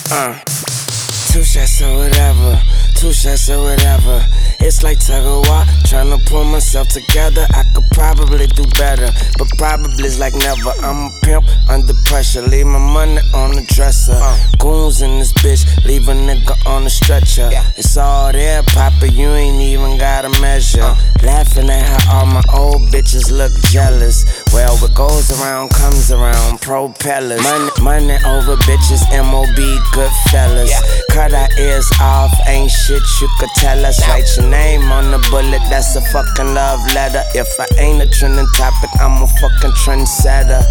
Two shots or whatever, two shots or whatever. It's like tug of war, tryna pull myself together. I could probably do better, but probably's like never. I'm a pimp under pressure, leave my money on the dresser. Goons in this bitch, leave a nigga on the stretcher. It's all there, Papa, you ain't even gotta measure. Laughing at how all my old bitches look jealous. Well, what goes around comes around, propellers. Money over bitches, MOB, good fellas. Cut our ears off, ain't shit you could tell us. Write your name on the bullet, that's a fucking love letter. If I ain't a trending topic, I'm a fucking trendsetter.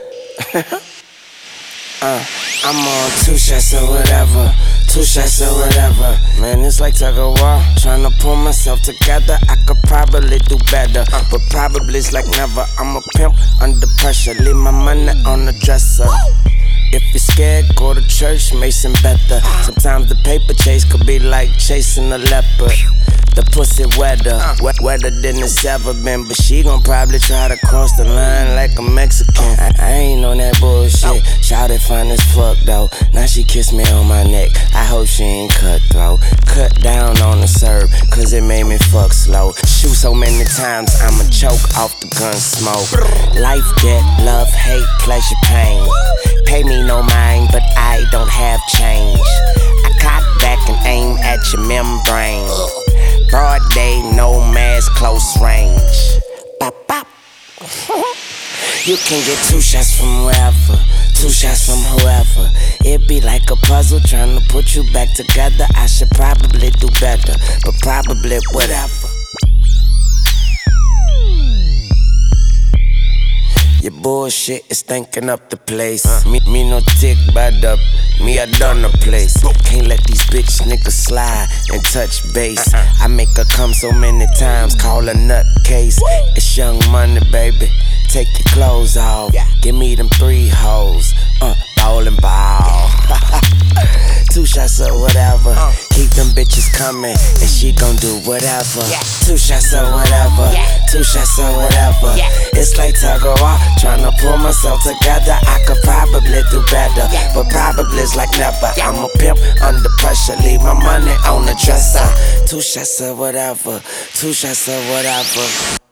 I'm on two shots or whatever, two shots or whatever. Man, it's like tug of war, tryna pull myself together. I could probably do better, but probably's like never. I'm a pimp under pressure, leave my money on the dresser. If you're scared, go to church, Mason better. Sometimes the paper chase could be like chasing a leopard. The pussy wetter than it's ever been. But she gon' probably try to cross the line like a Mexican. I ain't on that bullshit. Shawty fine as fuck though. Now she kiss me on my neck. I hope she ain't cutthroat. Cut down on the serve, cause it made me fuck slow. Shoot so many times, I'ma choke off the gun smoke. Life, death, love, hate, pleasure, pain. Pay me no mind, but I don't have change. I cock back and aim at your membrane. Broad day, no mask, close range. Bop, bop. You can get two shots from wherever, two shots from whoever. It be like a puzzle trying to put you back together. I should probably do better, but probably whatever. Your bullshit is stinking up the place. Me no tick bad up, me I done the place. Can't let these bitch niggas slide and touch base. I make her come so many times, call her nutcase. It's Young Money, baby. Take your clothes off, give me them 3 hoes. Ballin' ball. Two shots or whatever. Keep them bitches coming, and she gon' do whatever. Two shots or whatever, two shots or whatever. It's like tug of war, tryna pull myself together. I could probably do better, but probably's like never. I'm a pimp under pressure, leave my money on the dresser. Two shots or whatever, two shots or whatever.